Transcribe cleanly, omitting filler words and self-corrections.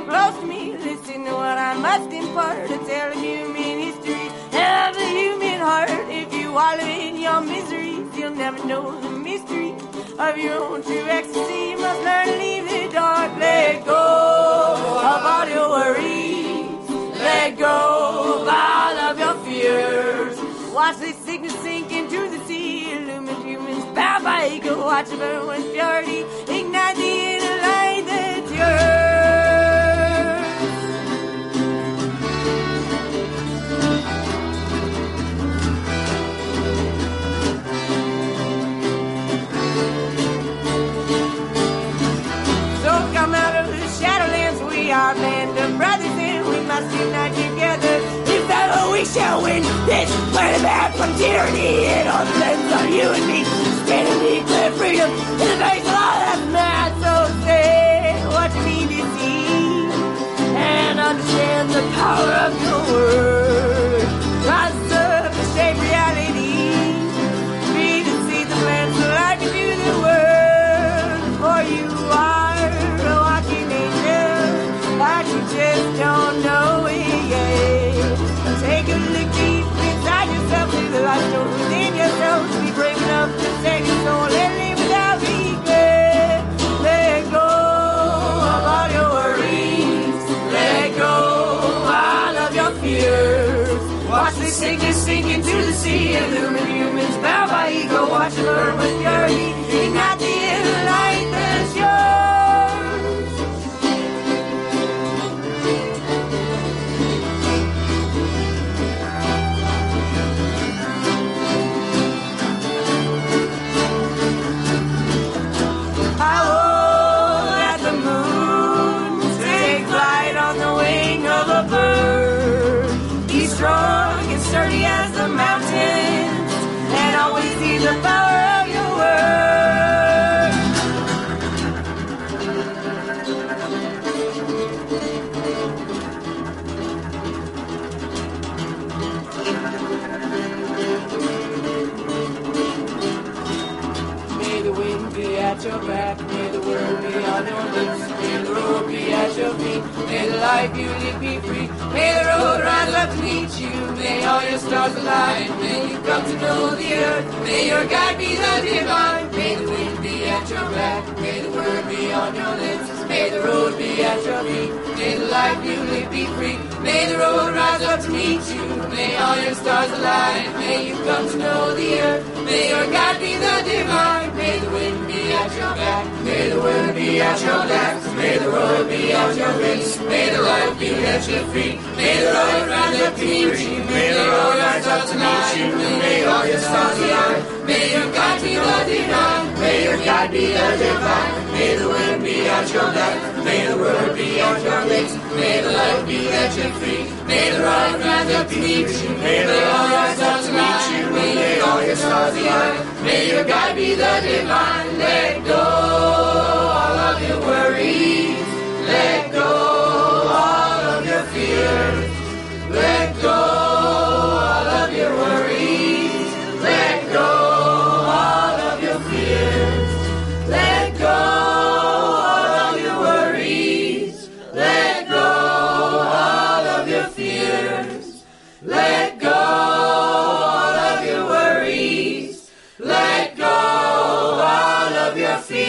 close to me. Listen to what I must impart to tell of human history and of the human heart. If you wallow in your miseries, you'll never know the mystery of your own true ecstasy. You must learn to leave the dark. Let go of all your worries. Let go of all of your fears. Watch this sickness sink into the sea. Illumined humans bound by ego. Watch it burn with purity. Ignite the inner light that's yours. So come out of the Shadowlands. We are a band of brothers and we must unite together. Together we shall win this planet back from tyranny. It all depends on you and me. Standing to declare freedom in the face of all that's mad. So say what you need to see and understand the power of your word. Rise up and shape reality. Be the seeds of plants so life into the world. For you are a walking angel, like you just don't know it yet. Take a look deep inside yourself, see the light show within yourself. Be brave enough to take your soul and live without regret. Let go of all your worries. Let go of all of your fears. Watch the sickness sink into the sea. Illumined humans bound by ego. Watch it burn with purity. Ignite the inner light that's yours. Strong and sturdy as the mountains, and always see the power of your word. May the wind be at your back, may the word be on your lips, may the road be at your feet, may the life you live be free, may the road rise up to meet you, may all your stars align, may you come to know the earth, may your guide be the divine, may the wind be at your back, may the word be on your lips, may the road be at your feet, may the life you live be free, may the road rise up to meet you, may all your stars align, may you come to know the earth, may your guide be the divine, may the wind be at your back, may the word be at your back, may the road be at your lips, may the life be at your feet, may the road rise up to meet you, may the road rise up to meet you, may all your stars align, may your guide be the divine, may your guide be the divine, may the wind be at your back, may the word be at your lips, may the life be at your feet, may the road rise up to meet you, may the road rise up to meet you, may all your stars align, may your guide be the divine. Let go all of your worries, let go all of your fears, let go all of your worries, let go all of your fears, let go all of your worries, let go all of your fears, let go all of your worries, let go all of your fears.